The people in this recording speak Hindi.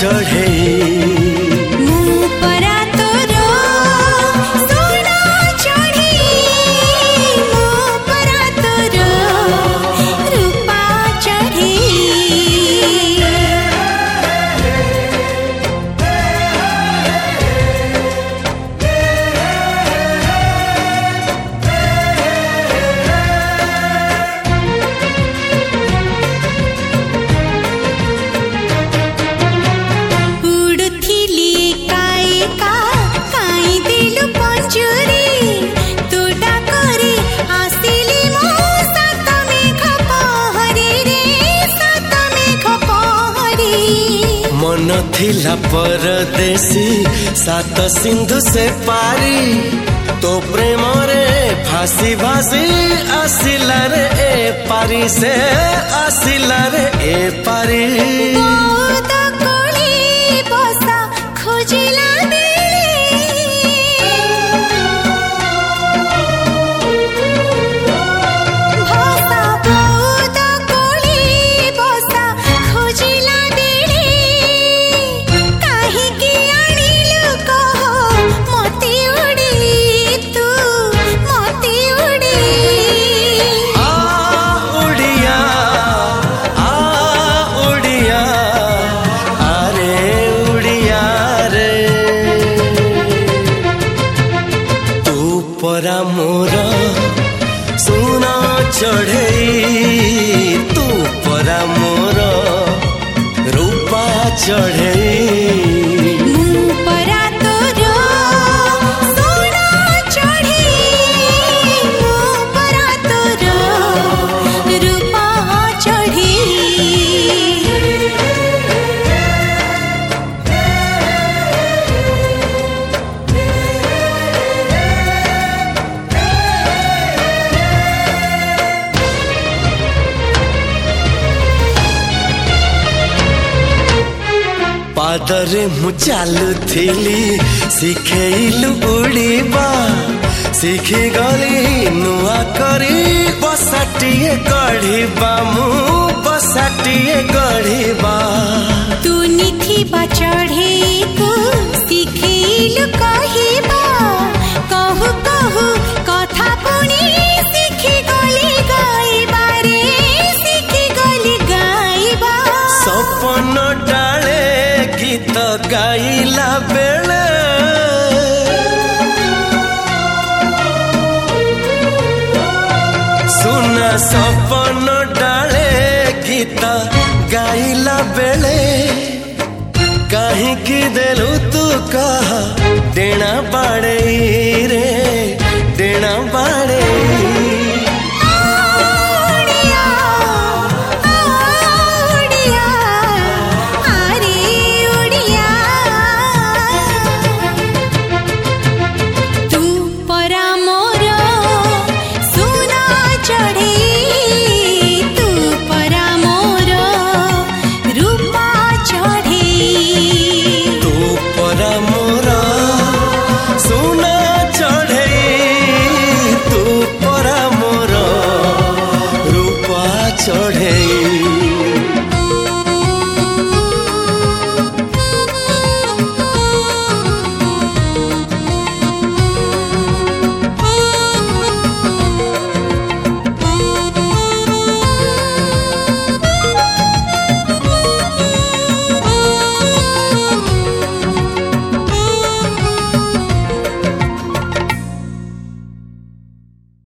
चढ़े थिला परदेसी सात सिंधु से पारी तो प्रेम रे फांसी भासी आसिला रे ए पारी से आसिला रे ए पारी परा मोर सुना चढ़े तू परा मोर रूपा चढ़े पादरे मु चालुथिली शिखेलु उड़ीबा शिखी गली नुआ करी बसाटिए गढ़ीबा मु बसाटिए गढ़ीबा तू निथिबा चढ़े को शिखेलु कहिबा कहु कहु कथा पुनी शिखी गली गाइबा रे शिखी गली गाइबा सपन डाले गीत गाई